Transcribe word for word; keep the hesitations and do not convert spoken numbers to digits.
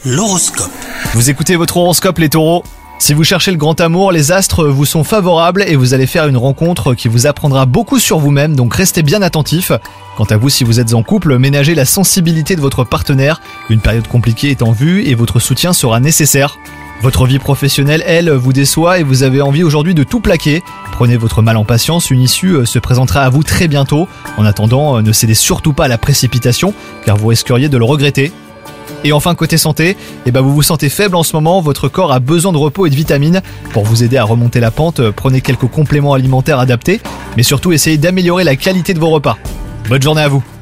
L'horoscope. Vous écoutez votre horoscope les taureaux. Si vous cherchez le grand amour, les astres vous sont favorables et vous allez faire une rencontre qui vous apprendra beaucoup sur vous-même, donc restez bien attentifs. Quant à vous, si vous êtes en couple, ménagez la sensibilité de votre partenaire. Une période compliquée est en vue et votre soutien sera nécessaire. Votre vie professionnelle, elle, vous déçoit et vous avez envie aujourd'hui de tout plaquer. Prenez votre mal en patience, une issue se présentera à vous très bientôt. En attendant, ne cédez surtout pas à la précipitation, car vous risqueriez de le regretter. Et enfin, côté santé, eh ben vous vous sentez faible en ce moment, votre corps a besoin de repos et de vitamines. Pour vous aider à remonter la pente, prenez quelques compléments alimentaires adaptés, mais surtout essayez d'améliorer la qualité de vos repas. Bonne journée à vous.